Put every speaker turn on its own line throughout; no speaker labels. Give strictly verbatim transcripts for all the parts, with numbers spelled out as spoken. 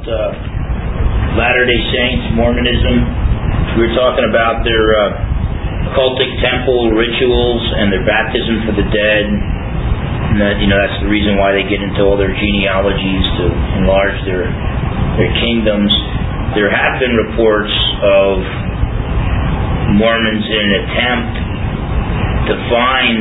uh, Latter-day Saints, Mormonism. We were talking about their uh, cultic temple rituals and their baptism for the dead. And that, you know, that's the reason why they get into all their genealogies to enlarge their their kingdoms. There have been reports of Mormons in an attempt to find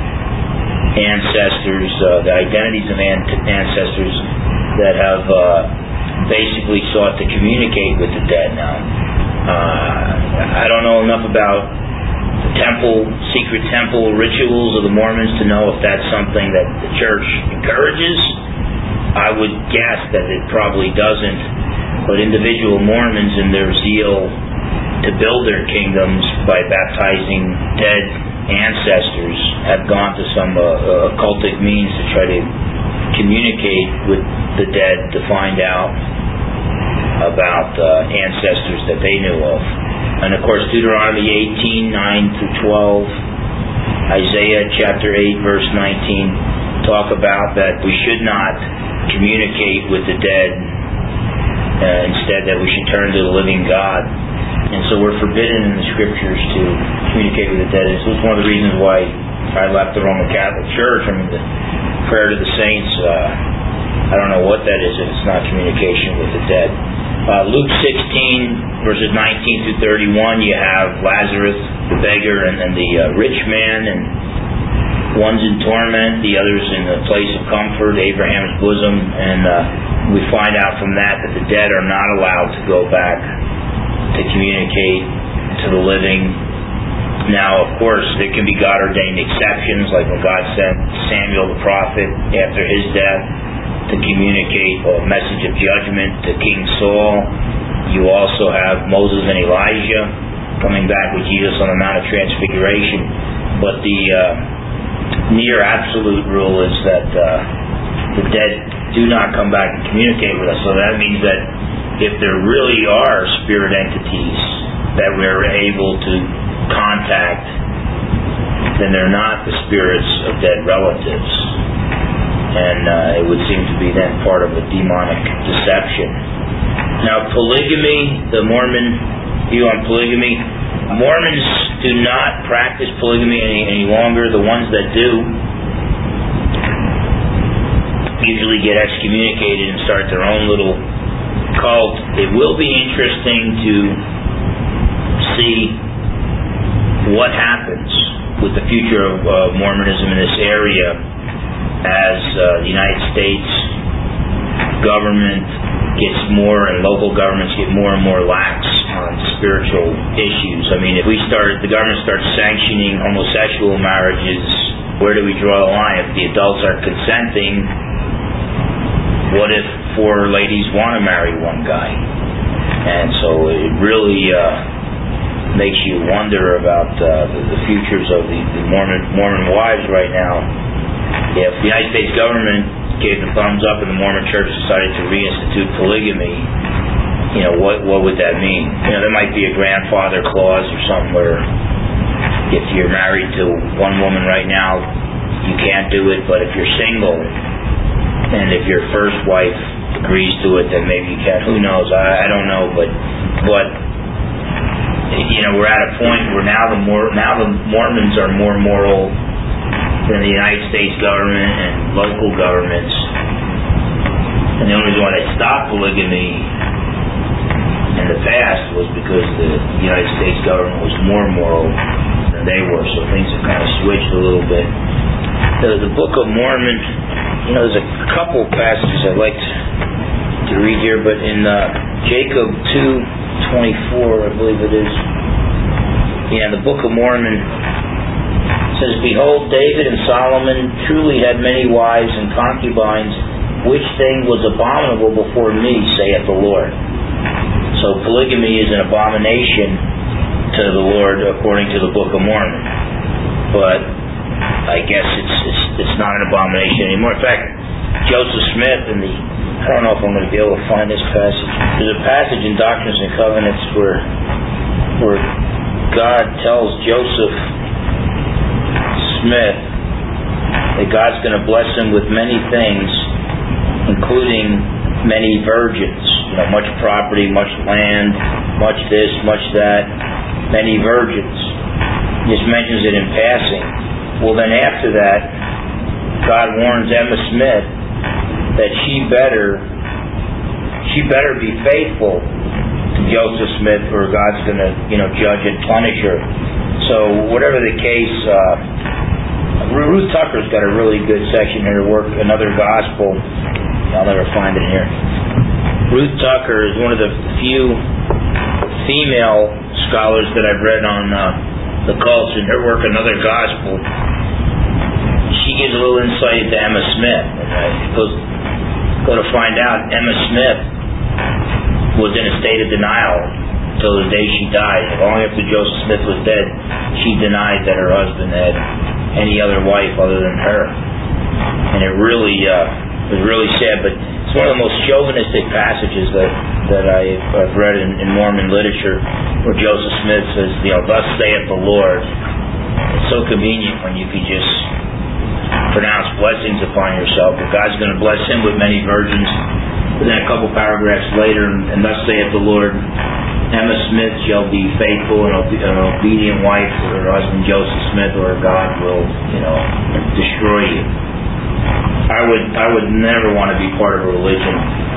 ancestors, uh, the identities of an- ancestors that have uh, basically sought to communicate with the dead now. Uh, I don't know enough about the temple, secret temple rituals of the Mormons to know if that's something that the church encourages. I would guess that it probably doesn't, but individual Mormons in their zeal to build their kingdoms by baptizing dead ancestors have gone to some uh, occultic means to try to communicate with the dead to find out about uh, ancestors that they knew of. And of course, Deuteronomy eighteen, nine through twelve, Isaiah chapter eight, verse nineteen, talk about that we should not communicate with the dead, uh, instead that we should turn to the living God. And so we're forbidden in the scriptures to communicate with the dead. And so it's one of the reasons why I left the Roman Catholic Church. I mean, the prayer to the saints, uh, I don't know what that is if it's not communication with the dead. Uh, Luke sixteen, verses nineteen through thirty-one, you have Lazarus, the beggar, and then the uh, rich man, and one's in torment, the other's in a place of comfort, Abraham's bosom, and uh, we find out from that that the dead are not allowed to go back to communicate to the living. Now, of course, there can be God-ordained exceptions, like when God sent Samuel the prophet after his death to communicate a message of judgment to King Saul. You also have Moses and Elijah coming back with Jesus on the Mount of Transfiguration. But the uh, near absolute rule is that uh, the dead do not come back and communicate with us. So that means that if there really are spirit entities that we're able to contact, then they're not the spirits of dead relatives. And uh, it would seem to be then part of a demonic deception. Now, polygamy, the Mormon view on polygamy, Mormons do not practice polygamy any, any longer. The ones that do usually get excommunicated and start their own little cult. It will be interesting to see what happens with the future of uh, Mormonism in this area as uh, the United States government gets more and local governments get more and more lax on spiritual issues. I mean, if we start, the government starts sanctioning homosexual marriages, where do we draw the line? If the adults are consenting, what if four ladies want to marry one guy? And so it really uh, makes you wonder about uh, the, the futures of the, the Mormon Mormon wives right now. If the United States government gave the thumbs up and the Mormon Church decided to reinstitute polygamy, you know, what what would that mean? You know, there might be a grandfather clause or something where if you're married to one woman right now, you can't do it, but if you're single, and if your first wife agrees to it, then maybe you can. Who knows? I, I don't know, but but you know, we're at a point where now the more now the Mormons are more moral than the United States government and local governments. And the only reason why they stopped polygamy in the past was because the United States government was more moral than they were. So things have kind of switched a little bit. The, the Book of Mormon, you know, there's a couple passages I'd like to, to read here, but in uh, Jacob two twenty-four, I believe it is. Yeah, the Book of Mormon says, "Behold, David and Solomon truly had many wives and concubines, which thing was abominable before me, saith the Lord." So polygamy is an abomination to the Lord according to the Book of Mormon. But I guess it's it's, it's not an abomination anymore. In fact, Joseph Smith in the, I don't know if I'm going to be able to find this passage. There's a passage in Doctrines and Covenants where where God tells Joseph Smith that God's going to bless him with many things, including many virgins. You know, much property, much land, much this, much that, many virgins. Just mentions it in passing. Well, then after that, God warns Emma Smith that she better, she better be faithful to Joseph Smith, or God's going to, you know, judge and punish her. So, whatever the case, uh, Ruth Tucker's got a really good section in her work, Another Gospel. I'll never find it here. Ruth Tucker is one of the few female scholars that I've read on uh, the cults. In her work, Another Gospel, she gives a little insight into Emma Smith. And I go, go to find out, Emma Smith was in a state of denial until the day she died. Long after Joseph Smith was dead, she denied that her husband had any other wife other than her. And it really uh, was really sad. But it's one of the most chauvinistic passages that that I, I've read in, in Mormon literature, where Joseph Smith says, you know, "Thus saith the Lord." It's so convenient when you could just pronounce blessings upon yourself. But God's going to bless him with many virgins. But then a couple paragraphs later, and thus saith the Lord, Emma Smith shall be faithful and obe- an obedient wife to her husband Joseph Smith, or God will, you know, destroy you. I would, I would never want to be part of a religion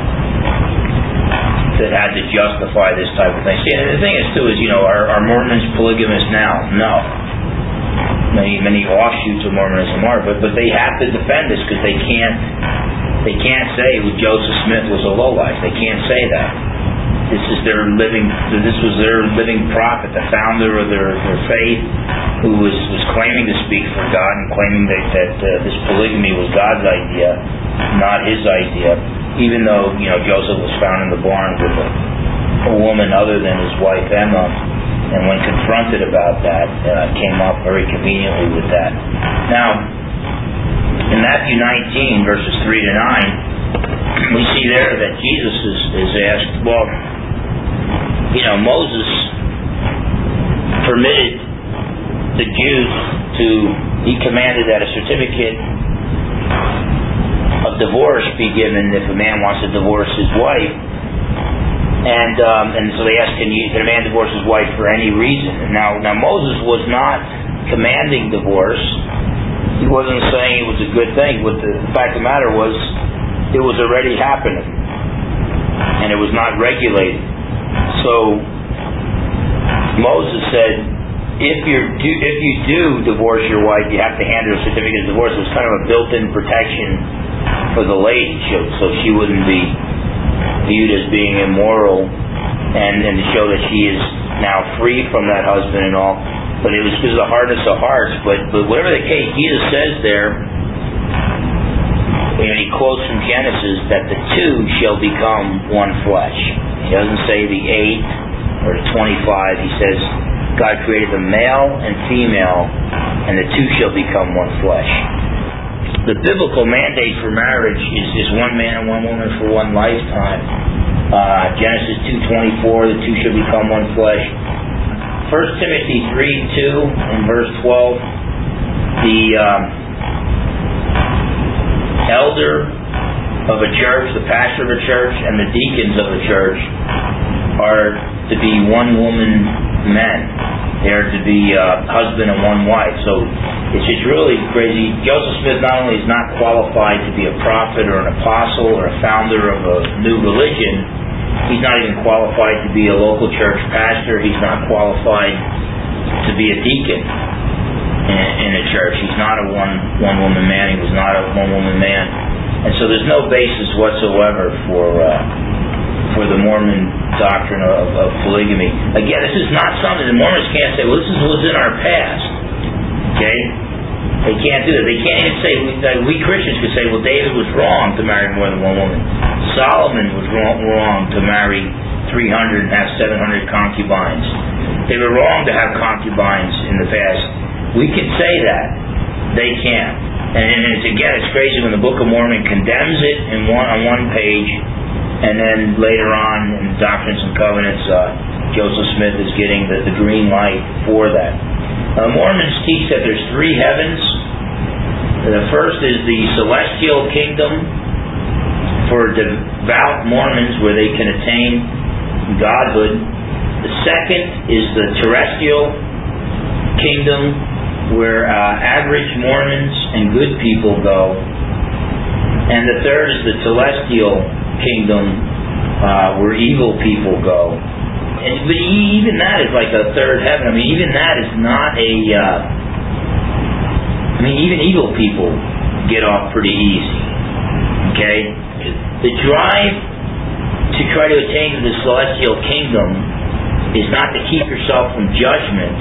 that had to justify this type of thing. See, and the thing is too is, you know, are, are Mormons polygamous now? No. Many, many offshoots of Mormonism are, but but they have to defend this because they can't, they can't say well, Joseph Smith was a lowlife. They can't say that. This is their living. This was their living prophet, the founder of their, their faith, who was, was claiming to speak for God and claiming that that uh, this polygamy was God's idea, not his idea. Even though, you know, Joseph was found in the barn with a, a woman other than his wife Emma, and when confronted about that, uh, came up very conveniently with that. Now, in Matthew nineteen, verses three to nine, we see there that Jesus is, is asked, well, you know, Moses permitted the Jews to, he commanded that a certificate of divorce be given if a man wants to divorce his wife. And um, and so they asked, can, you, can a man divorce his wife for any reason? Now, now Moses was not commanding divorce. He wasn't saying it was a good thing. What the, the fact of the matter was, it was already happening, and it was not regulated. So Moses said, if you do, if you do divorce your wife, you have to hand her a certificate of divorce. It was kind of a built-in protection for the lady, so she wouldn't be viewed as being immoral, and, and to show that she is now free from that husband and all. But it was because of the hardness of hearts. But, but whatever the case, Jesus says there, and he quotes from Genesis, that the two shall become one flesh. He doesn't say the eight or the twenty-five. He says God created the male and female, and the two shall become one flesh. The biblical mandate for marriage is, is one man and one woman for one lifetime. Uh, Genesis two twenty-four, the two shall become one flesh. First Timothy three two and verse twelve, the um, elder of a church, the pastor of a church, and the deacons of a church are to be one woman men. They are to be uh, husband and one wife. So it's just really crazy. Joseph Smith not only is not qualified to be a prophet or an apostle or a founder of a new religion, he's not even qualified to be a local church pastor. He's not qualified to be a deacon in, in a church. He's not a one one woman man. He was not a one woman man. And so there's no basis whatsoever for uh, for the Mormon doctrine of, of polygamy. Again, this is not something the Mormons can't say, well, this is what's in our past. Okay? They can't do that. They can't even say, we, we Christians could say, well, David was wrong to marry more than one woman. Solomon was wrong, wrong to marry three hundred and have seven hundred concubines. They were wrong to have concubines in the past. We can say that. They can't. And, and it's, again, it's crazy when the Book of Mormon condemns it in one, on one page, and then later on in Doctrines and Covenants, uh, Joseph Smith is getting the, the green light for that. Uh, Mormons teach that there's three heavens. The first is the celestial kingdom for devout Mormons where they can attain godhood. The second is the terrestrial kingdom where uh, average Mormons and good people go. And the third is the celestial kingdom uh, where evil people go. And, but even that is like a third heaven. I mean, even that is not a... Uh, I mean, even evil people get off pretty easy. Okay? The drive to try to attain the celestial kingdom is not to keep yourself from judgment.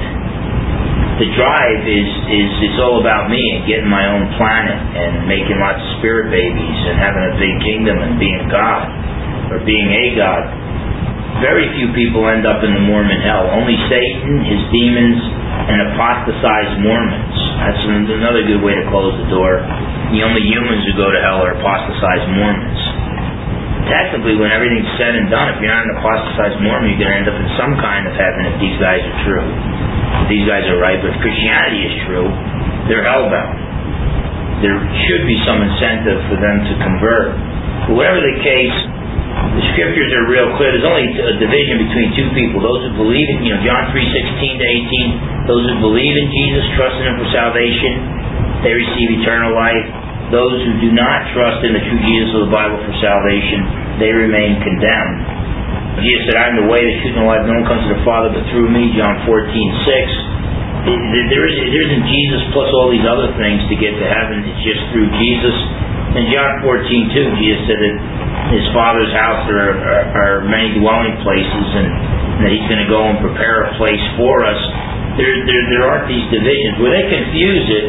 The drive is, is, is all about me and getting my own planet and making lots of spirit babies and having a big kingdom and being God or being a God. Very few people end up in the Mormon hell. Only Satan, his demons, and apostatized Mormons. That's another good way to close the door. The only humans who go to hell are apostatized Mormons. Technically, when everything's said and done, if you're not an apostatized Mormon, you're going to end up in some kind of heaven if these guys are true. If these guys are right, but if Christianity is true, they're hellbound. There should be some incentive for them to convert. But whatever the case, the scriptures are real clear. There's only a division between two people. Those who believe in, you know, John three sixteen to eighteen, those who believe in Jesus, trust in Him for salvation, they receive eternal life. Those who do not trust in the true Jesus of the Bible for salvation, they remain condemned. Jesus said, I am the way, the truth, and the life. No one comes to the Father but through me, John fourteen six. There, is, there isn't Jesus plus all these other things to get to heaven. It's just through Jesus. In John fourteen two, Jesus said that His Father's house there are, are, are many dwelling places, and that He's going to go and prepare a place for us. There, there, there aren't these divisions. Where they confuse it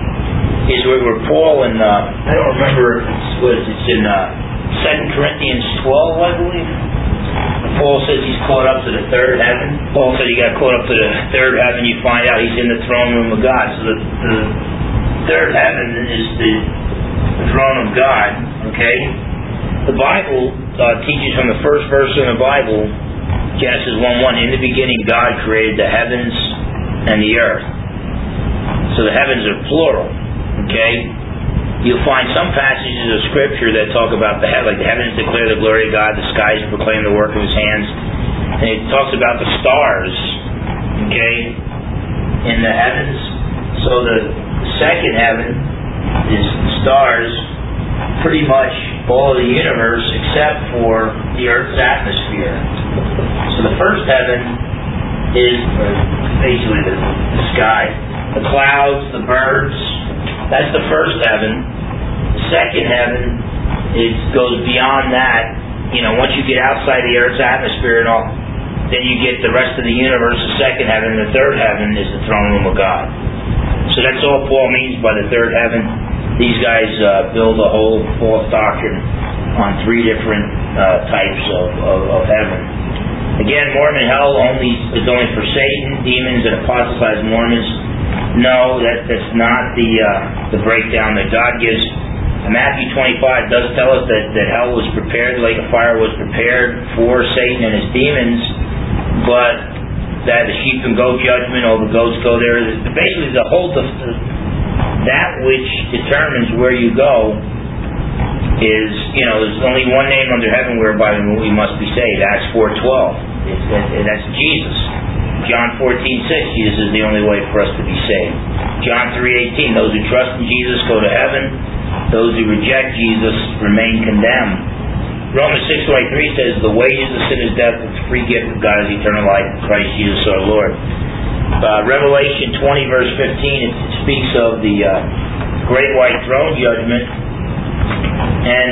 is where, where Paul in, uh, I don't remember what it's, it's in uh, Second Corinthians twelve, I believe. Paul says he's caught up to the third heaven. Paul said he got caught up to the third heaven. You find out he's in the throne room of God. So the, the third heaven is the, the throne of God. Okay? The Bible uh, teaches from the first verse in the Bible, Genesis one one, in the beginning God created the heavens and the earth. So the heavens are plural. Okay? You'll find some passages of Scripture that talk about the heaven, like the heavens declare the glory of God, the skies proclaim the work of His hands. And it talks about the stars, okay, in the heavens. So the second heaven is the stars, pretty much all of the universe except for the Earth's atmosphere. So the first heaven is basically the, the sky, the clouds, the birds. That's the first heaven. The second heaven, it goes beyond that. You know, once you get outside the Earth's atmosphere and all, then you get the rest of the universe, the second heaven. The third heaven is the throne room of God. So that's all Paul means by the third heaven. These guys uh, build a whole false doctrine on three different uh, types of, of, of heaven. Again, Mormon hell only is only for Satan, demons, and apostatized Mormons. No, that, that's not the uh, the breakdown that God gives. Matthew twenty-five does tell us that, that hell was prepared, the lake of fire was prepared for Satan and his demons, but that the sheep and goat judgment, all the goats go there. Basically, the whole the, that which determines where you go is, you know, there's only one name under heaven whereby we must be saved. Acts four twelve. That's Jesus. John fourteen six, Jesus is the only way for us to be saved. John three eighteen, those who trust in Jesus go to heaven. Those who reject Jesus remain condemned. Romans six twenty-three says, the wages of sin is death, but the free gift of God is eternal life in Christ Jesus our Lord. Uh, Revelation twenty verse fifteen, it speaks of the uh, great white throne judgment. And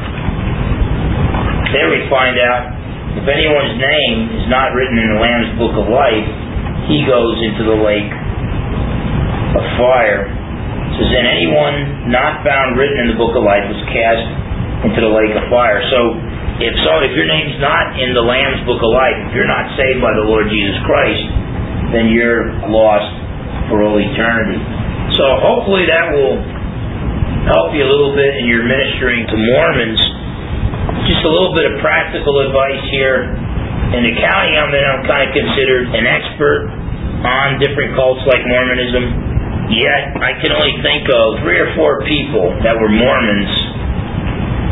there we find out, if anyone's name is not written in the Lamb's Book of Life, he goes into the lake of fire. It says, and anyone not found written in the Book of Life was cast into the lake of fire. So, if so, if your name's not in the Lamb's Book of Life, if you're not saved by the Lord Jesus Christ, then you're lost for all eternity. So, hopefully that will help you a little bit in your ministering to Mormons. Just a little bit of practical advice here. In the county I'm in, I'm kind of considered an expert on different cults like Mormonism. Yet, I can only think of three or four people that were Mormons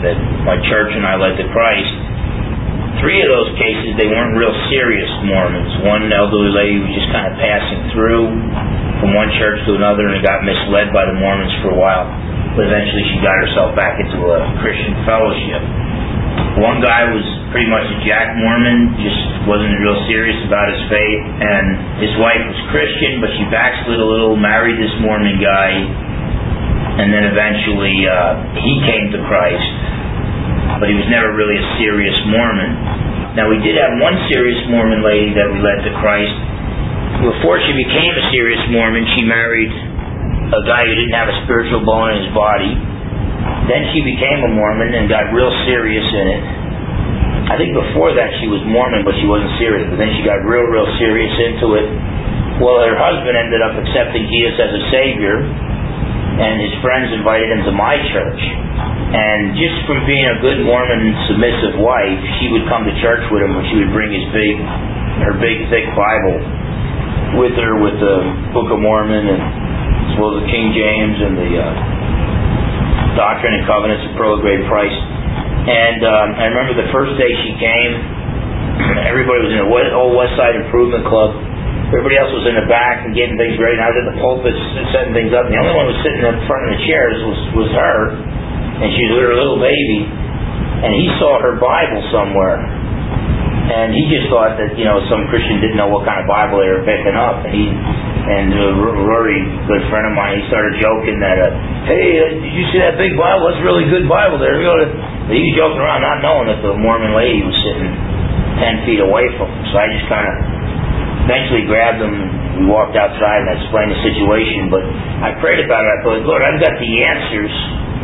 that my church and I led to Christ. Three of those cases, they weren't real serious Mormons. One elderly lady was just kind of passing through from one church to another and got misled by the Mormons for a while. But eventually she got herself back into a Christian fellowship. One guy was pretty much a jack Mormon, just wasn't real serious about his faith. And his wife was Christian, but she backslid a little, married this Mormon guy, and then eventually uh, he came to Christ. But he was never really a serious Mormon. Now, we did have one serious Mormon lady that we led to Christ. Before she became a serious Mormon, she married a guy who didn't have a spiritual bone in his body. Then she became a Mormon and got real serious in it. I think before that she was Mormon, but she wasn't serious. But then she got real, real serious into it. Well, her husband ended up accepting Jesus as a Savior, and his friends invited him to my church. And just from being a good Mormon submissive wife, she would come to church with him, and she would bring his big, her big thick Bible with her, with the Book of Mormon, and as well as the King James and the uh, Doctrine and Covenants of Pearl of Great Price. And um, I remember the first day she came, everybody was in the old West Side Improvement Club. Everybody else was in the back and getting things ready. And I was at the pulpit setting things up. And the only one who was sitting in front of the chairs was, was her. And she was with her little baby. And he saw her Bible somewhere. And he just thought that, you know, some Christian didn't know what kind of Bible they were picking up. And he, and uh, Rory, a good friend of mine, he started joking that, uh, hey, uh, did you see that big Bible? That's a really good Bible there. You know, he was joking around, not knowing that the Mormon lady was sitting ten feet away from him. So I just kind of eventually grabbed him. We walked outside and I explained the situation. But I prayed about it. I thought, Lord, I've got the answers.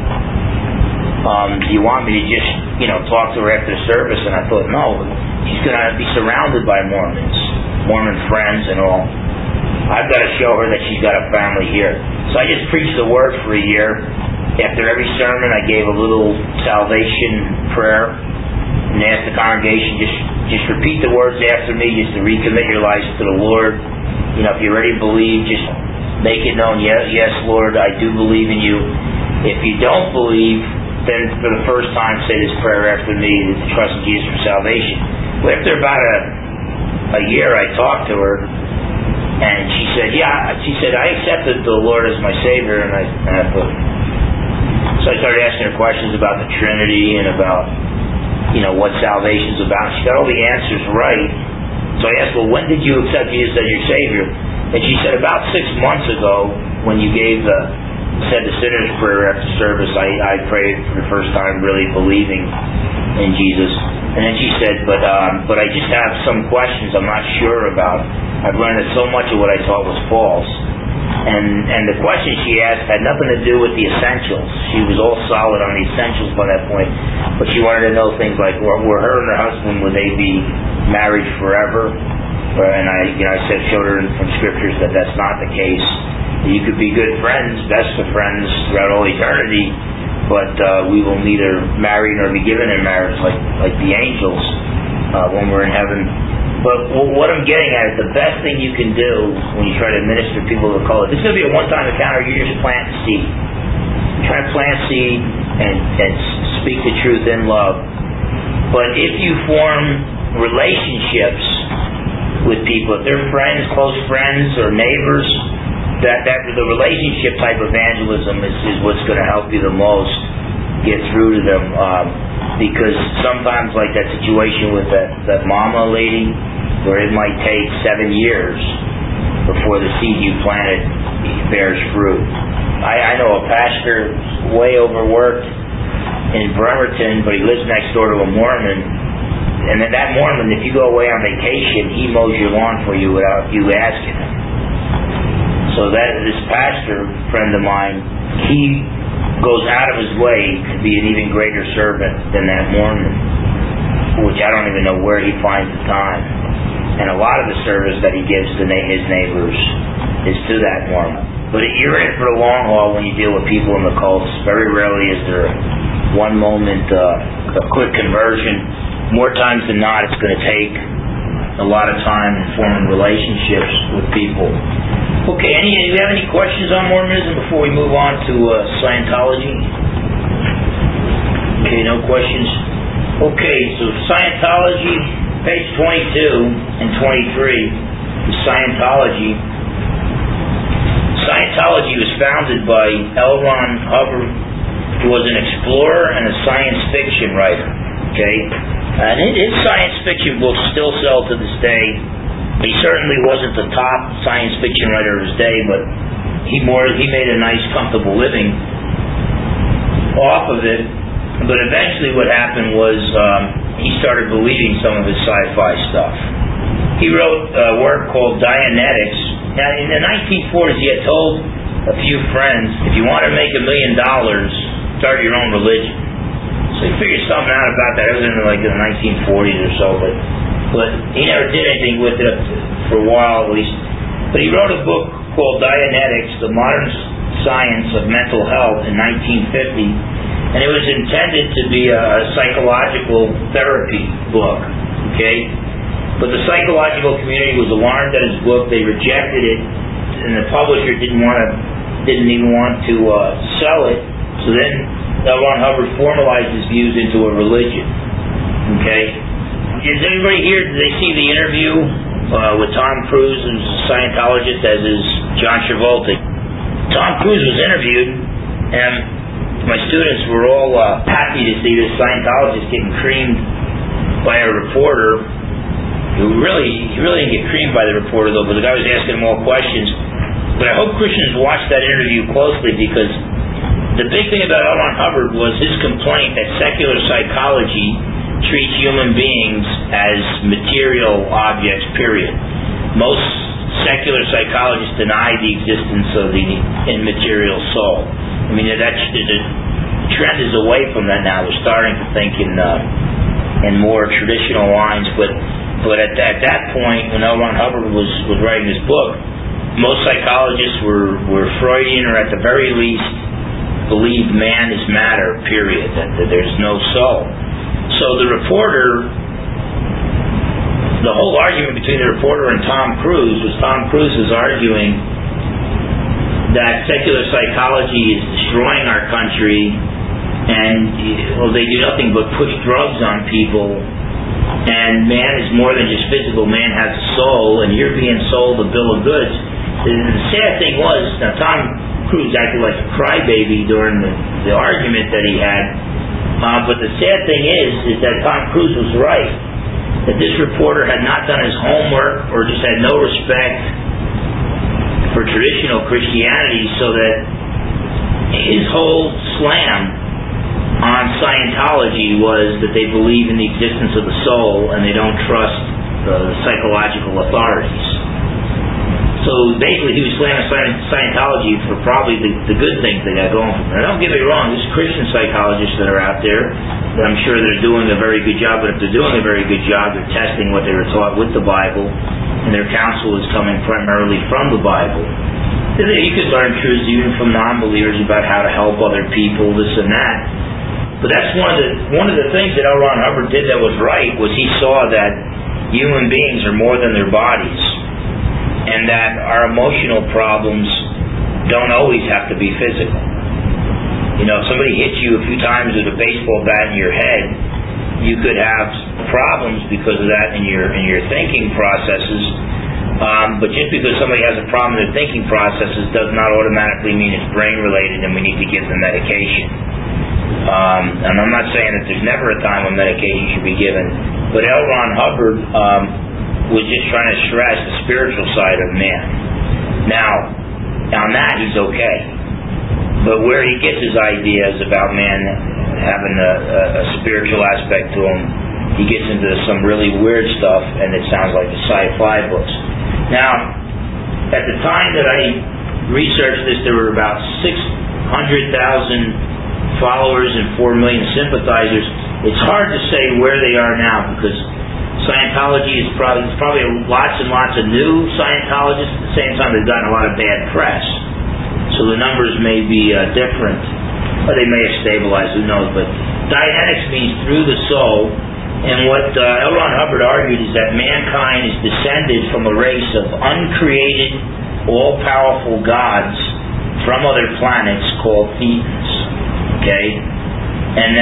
Um, do you want me to just, you know, talk to her after the service? And I thought, no, she's going to be surrounded by Mormons, Mormon friends and all. I've got to show her that she's got a family here. So I just preached the word for a year. After every sermon, I gave a little salvation prayer and asked the congregation, just just repeat the words after me, just to recommit your lives to the Lord. You know, if you're ready to believe, just make it known, yes, yes, Lord, I do believe in you. If you don't believe, then for the first time say this prayer after me, to trust in Jesus for salvation. Well, after about a, a year, I talked to her, and she said, yeah, she said, I accepted the Lord as my Savior, and I, and I thought, so I started asking her questions about the Trinity and about, you know, what salvation's about. She got all the answers right. So I asked, well, when did you accept Jesus as your Savior? And she said, about six months ago, when you gave the, said the sinner's prayer after service, I, I prayed for the first time really believing in Jesus. And then she said, but um, but I just have some questions I'm not sure about. I've learned that so much of what I taught was false. And and the questions she asked had nothing to do with the essentials. She was all solid on the essentials by that point. But she wanted to know things like, were, were her and her husband, would they be married forever? And I, you know, I said, showed her from scriptures that that's not the case. You could be good friends, best of friends throughout all eternity, but uh, we will neither marry nor be given in marriage like like the angels uh, when we're in heaven. But what I'm getting at is the best thing you can do when you try to administer people to the cult. This is going to be a one-time encounter. You just plant seed. You try to plant seed and, and speak the truth in love. But if you form relationships with people, if they're friends, close friends, or neighbors, that, that the relationship type evangelism is, is what's going to help you the most get through to them. Um, because sometimes, like that situation with that, that mama lady, where it might take seven years before the seed you planted bears fruit. I, I know a pastor way overworked in Bremerton, but he lives next door to a Mormon. And then that Mormon, if you go away on vacation, he mows your lawn for you without you asking him. So that this pastor friend of mine, he goes out of his way to be an even greater servant than that Mormon, which I don't even know where he finds the time. And a lot of the service that he gives to his neighbors is to that Mormon. But you're in for the long haul when you deal with people in the cults. Very rarely is there one moment, uh, a quick conversion. More times than not, it's going to take a lot of time in forming relationships with people. Okay, any, do you have any questions on Mormonism before we move on to uh, Scientology? Okay, no questions? Okay, so Scientology, page twenty-two and twenty-three, is Scientology. Scientology was founded by L. Ron Hubbard, who was an explorer and a science fiction writer. Okay, and his science fiction books still sell to this day. He certainly wasn't the top science fiction writer of his day, but he more he made a nice, comfortable living off of it. But eventually, what happened was um, he started believing some of his sci-fi stuff. He wrote a work called Dianetics. Now, in the nineteen forties, he had told a few friends, if you want to make a million dollars, start your own religion. So he figured something out about that. It was in like the nineteen forties or so, but but he never did anything with it for a while at least. But he wrote a book called Dianetics, The Modern Science of Mental Health, in nineteen fifty, and it was intended to be a psychological therapy book. Okay. But the psychological community was alarmed at his book. They rejected it, and the publisher didn't want to, didn't even want to uh, sell it. So then L. Ron Hubbard formalized his views into a religion. Okay, is anybody here? Did they see the interview uh, with Tom Cruise, who's a Scientologist, as is John Travolta? Tom Cruise was interviewed, and my students were all uh, happy to see this Scientologist getting creamed by a reporter. Who really, he really didn't get creamed by the reporter, though, but the guy was asking him all questions. But I hope Christians watch that interview closely, because the big thing about L. Ron Hubbard was his complaint that secular psychology treats human beings as material objects, period. Most secular psychologists deny the existence of the immaterial soul. I mean, that the trend is away from that now. We're starting to think in uh, in more traditional lines, but But at, at that point, when L. Ron Hubbard was, was writing this book, most psychologists were, were Freudian, or at the very least believed man is matter, period, that, that there's no soul. So the reporter, the whole argument between the reporter and Tom Cruise was Tom Cruise was arguing that secular psychology is destroying our country, and well, they do nothing but push drugs on people. And man is more than just physical. Man has a soul, and you're being sold a bill of goods. The sad thing was, now Tom Cruise acted like a crybaby during the, the argument that he had, uh, but the sad thing is, is that Tom Cruise was right. That this reporter had not done his homework, or just had no respect for traditional Christianity, so that his whole slam on Scientology was that they believe in the existence of the soul, and they don't trust the psychological authorities. So basically, he was slamming Scientology for probably the, the good things they got going for them. Now, don't get me wrong, there's Christian psychologists that are out there that I'm sure they're doing a very good job, but if they're doing a very good job, they're testing what they were taught with the Bible, and their counsel is coming primarily from the Bible. You could learn truths even from non-believers about how to help other people, this and that. But that's one of the one of the things that L. Ron Hubbard did that was right, was he saw that human beings are more than their bodies, and that our emotional problems don't always have to be physical. You know, if somebody hits you a few times with a baseball bat in your head, you could have problems because of that in your in your thinking processes. Um, but just because somebody has a problem in their thinking processes does not automatically mean it's brain related, and we need to give them medication. Um, and I'm not saying that there's never a time when medication should be given, but L. Ron Hubbard um, was just trying to stress the spiritual side of man. Now, on that he's okay, but where he gets his ideas about man having a, a, a spiritual aspect to him, he gets into some really weird stuff, and it sounds like the sci-fi books. Now, at the time that I researched this, there were about six hundred thousand followers and four million sympathizers. It's hard to say where they are now, because Scientology is probably there's probably lots and lots of new Scientologists. At the same time, they've gotten a lot of bad press, so the numbers may be uh, different, or they may have stabilized. Who knows? But Dianetics means through the soul, and what uh, L. Ron Hubbard argued is that mankind is descended from a race of uncreated, all-powerful gods from other planets called Thetans. Okay, and that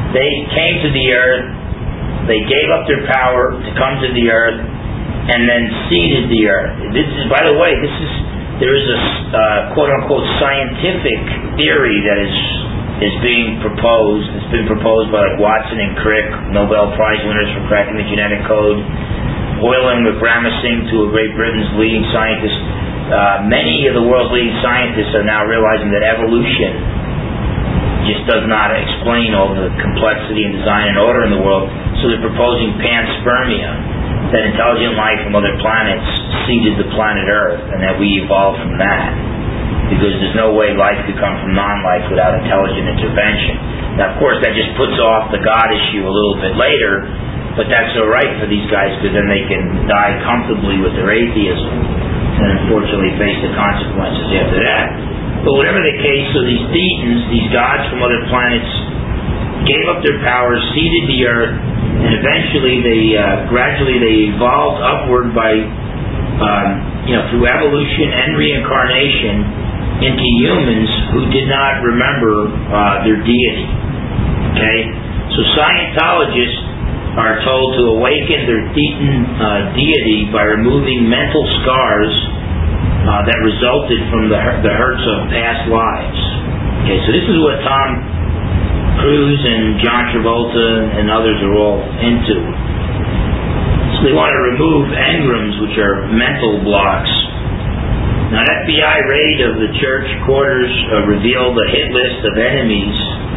They came to the earth, they gave up their power to come to the earth, and then seeded the earth. This is, by the way, this is there is a uh, quote-unquote scientific theory that is is being proposed. It's been proposed by like Watson and Crick, Nobel Prize winners for cracking the genetic code. Hoyle and McGramasingh, two of Great Britain's leading scientists. Uh, many of the world's leading scientists are now realizing that evolution just does not explain all the complexity and design and order in the world. So they're proposing panspermia, that intelligent life from other planets seeded the planet Earth, and that we evolved from that. Because there's no way life could come from non-life without intelligent intervention. Now, of course, that just puts off the God issue a little bit later, but that's all right for these guys, because then they can die comfortably with their atheism, and unfortunately face the consequences after that. But whatever the case, so these Thetans, these gods from other planets, gave up their powers, seeded the earth, and eventually they, uh, gradually they evolved upward by, um, you know, through evolution and reincarnation into humans who did not remember uh, their deity. Okay? So Scientologists are told to awaken their Thetan uh, deity by removing mental scars uh, that resulted from the, the hurts of past lives. Okay, so this is what Tom Cruise and John Travolta and others are all into. So they want to remove engrams, which are mental blocks. Now, an F B I raid of the church quarters uh, revealed a hit list of enemies.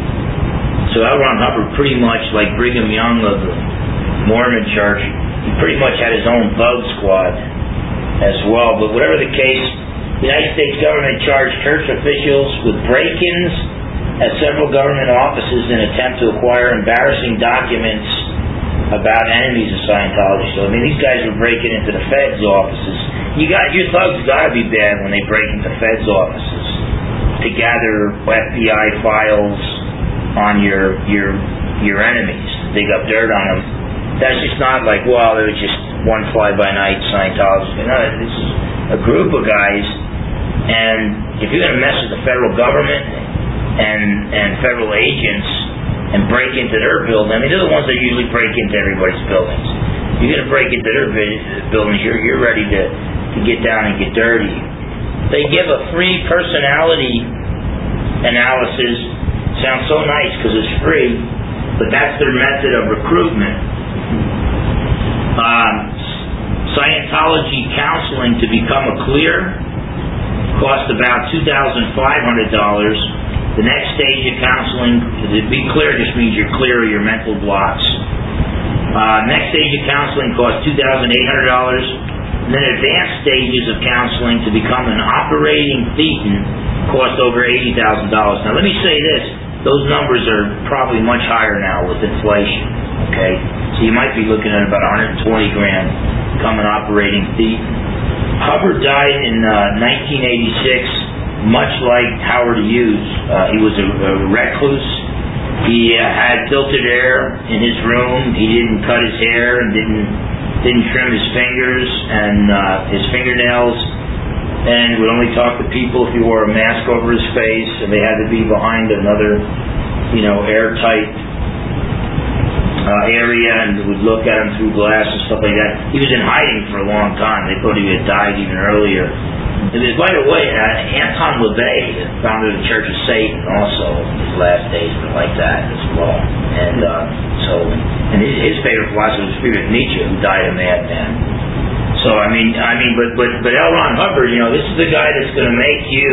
So L. Ron Hubbard, pretty much like Brigham Young of the Mormon Church, he pretty much had his own bug squad as well. But whatever the case, the United States government charged church officials with break-ins at several government offices in an attempt to acquire embarrassing documents about enemies of Scientology. So, I mean, these guys were breaking into the Fed's offices. You got your thugs got to be bad when they break into Fed's offices to gather F B I files on your your your enemies, dig up dirt on them. That's just not like, well, it was just one fly-by-night Scientologist. No, this is a group of guys, and if you're going to mess with the federal government and and federal agents and break into their building, I mean, they're the ones that usually break into everybody's buildings. You're going to break into their buildings, you're you're ready to, to get down and get dirty. They give a free personality analysis. Sounds so nice because it's free, but that's their method of recruitment. Um, Scientology counseling to become a clear costs about two thousand five hundred dollars. The next stage of counseling, to be clear, just means you're clear of your mental blocks. Uh, next stage of counseling costs two thousand eight hundred dollars. And then advanced stages of counseling to become an operating Thetan cost over eighty thousand dollars. Now let me say this, those numbers are probably much higher now with inflation, okay? So you might be looking at about one hundred twenty grand to become an operating Thetan. Hubbard died in uh, nineteen eighty-six, much like Howard Hughes. Uh, he was a, a recluse. He uh, had filtered air in his room. He didn't cut his hair and didn't didn't trim his fingers and uh, his fingernails, and would only talk to people if he wore a mask over his face, and they had to be behind another, you know, airtight uh, area, and would look at him through glass and stuff like that. He was in hiding for a long time. They thought he had died even earlier. And there's, by the way, uh, Anton LaVey, the founder of the Church of Satan, also in his last days were like that as well. And uh, so, and his, his favorite philosopher was Friedrich Nietzsche, who died a madman. So I mean, I mean, but but but L. Ron Hubbard, you know, this is the guy that's going to make you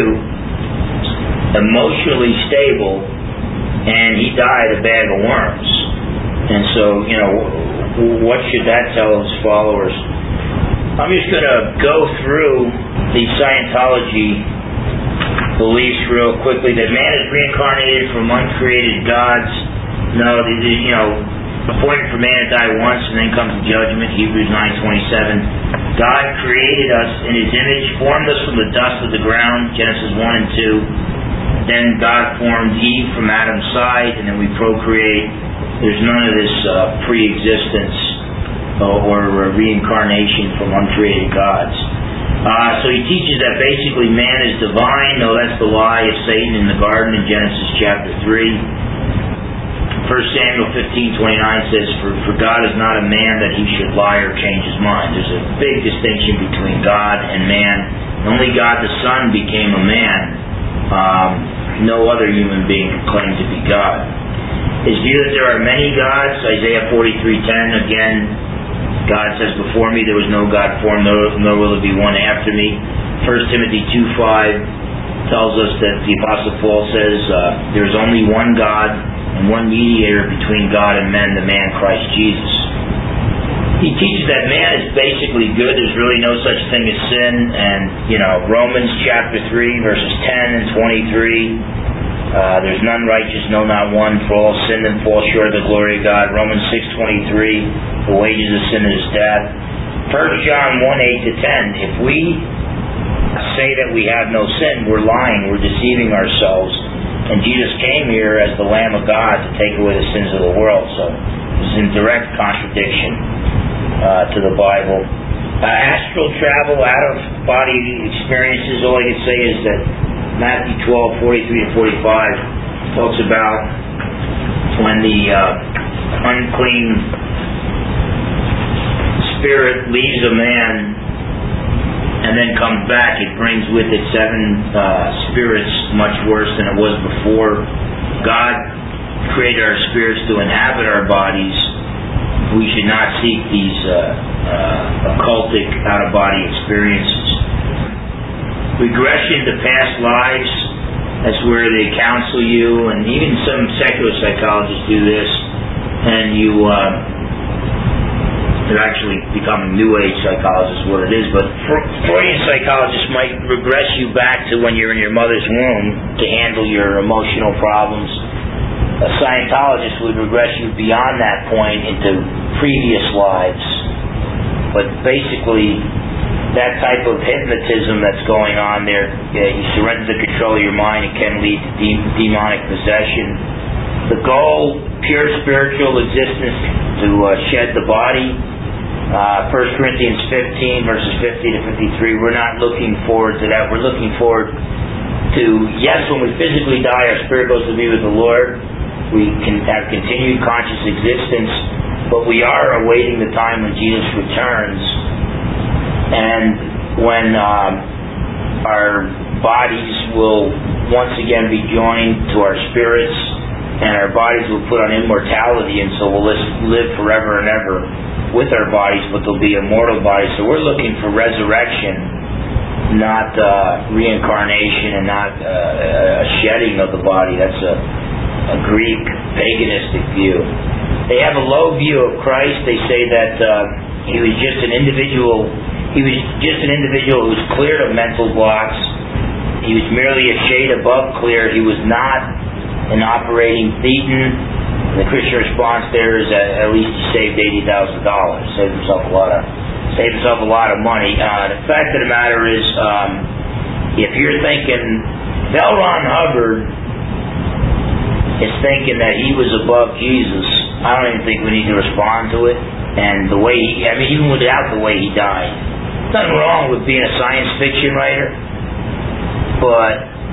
emotionally stable, and he died a bag of worms. And so, you know, what should that tell his followers? I'm just going to go through the Scientology beliefs real quickly. That man is reincarnated from uncreated gods. No, the, the, you know, appointed for man to die once and then comes judgment. Hebrews nine twenty-seven. God created us in His image, formed us from the dust of the ground. Genesis one and two. Then God formed Eve from Adam's side, and then we procreate. There's none of this uh, pre-existence or reincarnation from uncreated gods. Uh, so he teaches that basically man is divine. No, that's the lie of Satan in the garden in Genesis chapter three. First Samuel fifteen twenty-nine says, for, for God is not a man that he should lie or change his mind. There's a big distinction between God and man. Only God the Son became a man. Um, no other human being could claim to be God. His view that there are many gods, Isaiah forty-three ten, again, God says, before me there was no God formed, nor, nor will there be one after me. First Timothy two five tells us that the Apostle Paul says, uh, there is only one God and one mediator between God and men, the man Christ Jesus. He teaches that man is basically good. There's really no such thing as sin. And, you know, Romans chapter three, verses ten and twenty-three, uh, there's none righteous, no, not one, for all sin and fall short of the glory of God. Romans six twenty-three, the wages of sin is death. First John one eight to ten, if we say that we have no sin, we're lying, we're deceiving ourselves. And Jesus came here as the Lamb of God to take away the sins of the world. So this is in direct contradiction uh, to the Bible. Uh, astral travel, out-of-body experiences, all I can say is that Matthew twelve forty-three to forty-five talks about when the uh, unclean spirit leaves a man and then comes back, it brings with it seven uh, spirits much worse than it was before. God created our spirits to inhabit our bodies. We should not seek these uh, uh, occultic out-of-body experiences. Regression to past lives, that's where they counsel you, and even some secular psychologists do this, and you... Uh, They're actually becoming New Age psychologists, what it is, but Freudian psychologists might regress you back to when you're in your mother's womb to handle your emotional problems. A Scientologist would regress you beyond that point into previous lives. But basically, that type of hypnotism that's going on there, yeah, you surrender the control of your mind, it can lead to de- demonic possession. The goal, pure spiritual existence, to uh, shed the body. Uh, First Corinthians fifteen, verses fifty to fifty-three, we're not looking forward to that. We're looking forward to, yes, when we physically die, our spirit goes to be with the Lord. We can have continued conscious existence, but we are awaiting the time when Jesus returns. And when um, our bodies will once again be joined to our spirits, and our bodies will put on immortality, and so we'll live forever and ever with our bodies, but they'll be immortal bodies. So we're looking for resurrection, not uh, reincarnation, and not uh, a shedding of the body. That's a, a Greek paganistic view. They have a low view of Christ. They say that uh, he was just an individual. He was just an individual who was cleared of mental blocks. He was merely a shade above clear. He was not an operating thetan. The Christian response there is that at least he saved eighty thousand dollars. Saved himself a lot of, saved himself a lot of money. Uh, the fact of the matter is, um, if you're thinking, L. Ron Hubbard is thinking that he was above Jesus, I don't even think we need to respond to it. And the way he, I mean, even without the way he died, nothing wrong with being a science fiction writer, but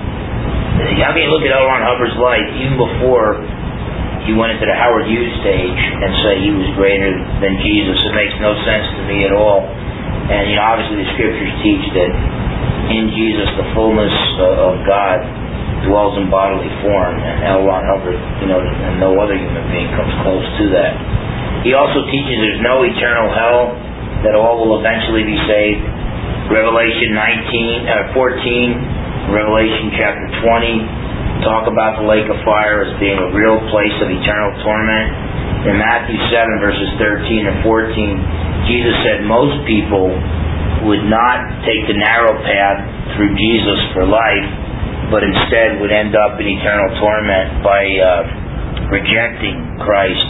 I mean, look at L. Ron Hubbard's life, even before he went into the Howard Hughes stage and say he was greater than Jesus. It makes no sense to me at all. And, you know, obviously the scriptures teach that in Jesus the fullness of God dwells in bodily form. And L. Ron Hubbard, you know, and no other human being comes close to that. He also teaches there's no eternal hell, that all will eventually be saved. Revelation nineteen, uh, fourteen, Revelation chapter twenty, talk about the lake of fire as being a real place of eternal torment. In Matthew seven, verses thirteen and fourteen, Jesus said most people would not take the narrow path through Jesus for life, but instead would end up in eternal torment by uh, rejecting Christ.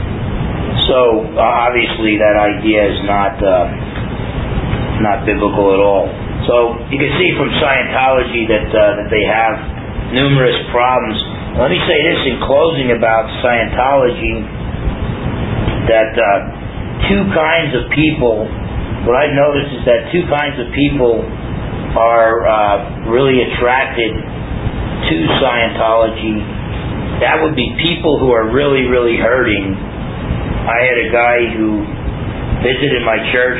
So, uh, obviously that idea is not uh, not biblical at all. So, you can see from Scientology that, uh, that they have numerous problems. Let me say this in closing about Scientology, that uh, two kinds of people, what I've noticed is that two kinds of people are uh, really attracted to Scientology. that would be people who are really, really hurting. I had a guy who visited my church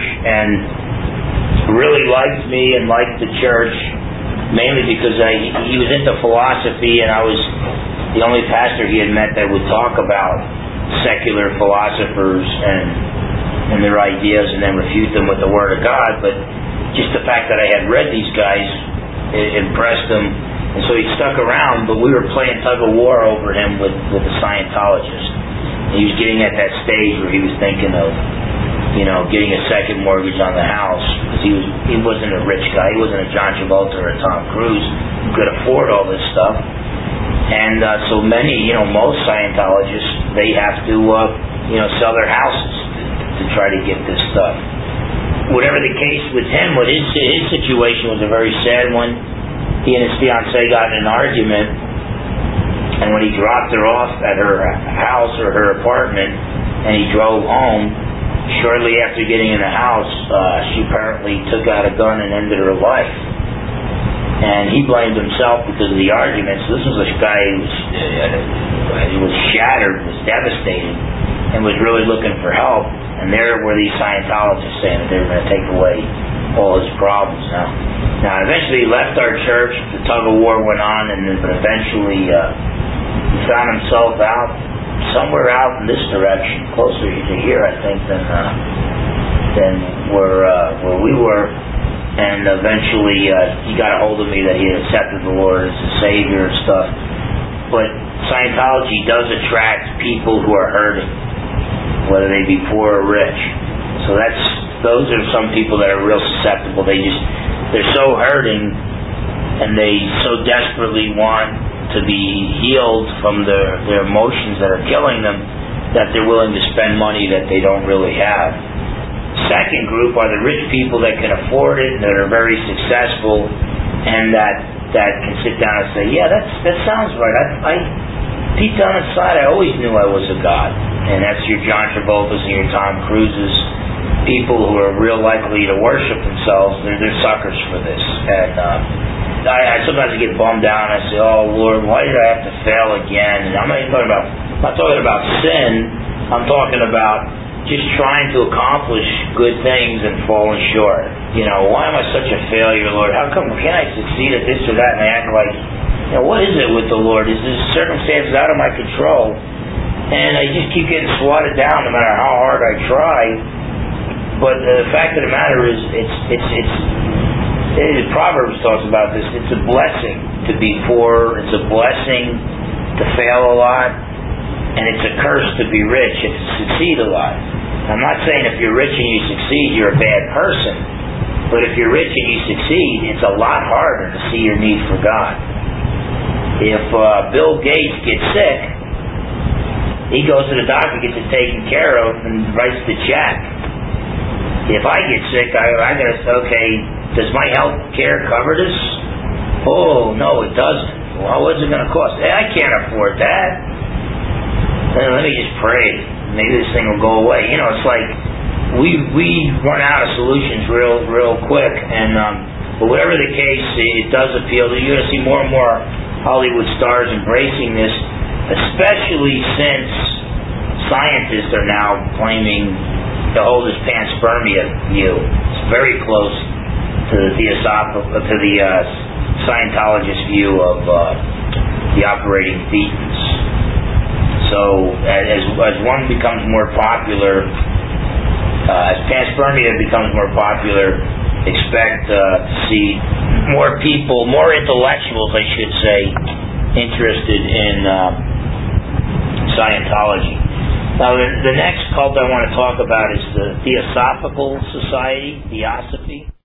and really liked me and liked the church, mainly because I, he was into philosophy, and I was the only pastor he had met that would talk about secular philosophers and and their ideas and then refute them with the Word of God. But just the fact that I had read these guys, it impressed him, and so he stuck around. But we were playing tug of war over him with, with a Scientologist. He was getting at that stage where he was thinking of, you know, getting a second mortgage on the house, because he was he wasn't a rich guy. He wasn't a John Travolta or a Tom Cruise who could afford all this stuff. And uh, so many, you know, most Scientologists, they have to, uh, you know, sell their houses to, to try to get this stuff. Whatever the case with him, what his his situation was a very sad one. He and his fiancée got in an argument, and when he dropped her off at her house or her apartment, and he drove home, shortly after getting in the house, uh, she apparently took out a gun and ended her life. And he blamed himself because of the arguments. This was a guy who was, uh, he was shattered, was devastated, and was really looking for help. And there were these Scientologists saying that they were going to take away all his problems. Now, now eventually he left our church. The tug of war went on, and then, but eventually uh, he found himself out somewhere out in this direction, closer to here, I think, than uh, than where uh, where we were. And eventually uh, he got a hold of me that he had accepted the Lord as a Savior and stuff. But Scientology does attract people who are hurting, whether they be poor or rich. So that's those are some people that are real susceptible. They just they're so hurting, and they so desperately want to be healed from their their emotions that are killing them, that they're willing to spend money that they don't really have. Second group are the rich people that can afford it, that are very successful, and that that can sit down and say, yeah, that's that sounds right. I, I deep down inside, I always knew I was a god. And that's your John Travoltas and your Tom Cruises, people who are real likely to worship themselves. They're, they're suckers for this. And um, I, I sometimes get bummed out, and I say, oh, Lord, why did I have to fail again? And I'm not even talking about, I'm not talking about sin. I'm talking about just trying to accomplish good things and falling short. You know, why am I such a failure, Lord? How come can't I succeed at this or that? And I act like, you know, what is it with the Lord? Is this circumstances out of my control? And I just keep getting swatted down no matter how hard I try. But the fact of the matter is, it's it's it's. It, Proverbs talks about this. It's a blessing to be poor. It's a blessing to fail a lot. And it's a curse to be rich and to succeed a lot. I'm not saying if you're rich and you succeed, you're a bad person. But if you're rich and you succeed, it's a lot harder to see your need for God. If uh, Bill Gates gets sick, he goes to the doctor, gets it taken care of, and writes the check. If I get sick, I, I gotta say, okay, does my health care cover this? Oh, no, it doesn't. Well, what's it going to cost? Hey, I can't afford that. Let me just pray. Maybe this thing will go away. You know, it's like we we run out of solutions real real quick. And um, but whatever the case, it does appeal. You're going to see more and more Hollywood stars embracing this, especially since scientists are now claiming to hold this panspermia view. It's very close to the theosophical, to the uh, Scientologist view of uh, the operating thetans. So as as one becomes more popular, uh, as panspermia becomes more popular, expect uh, to see more people, more intellectuals, I should say, interested in uh, Scientology. Now, the, the next cult I want to talk about is the Theosophical Society, Theosophy.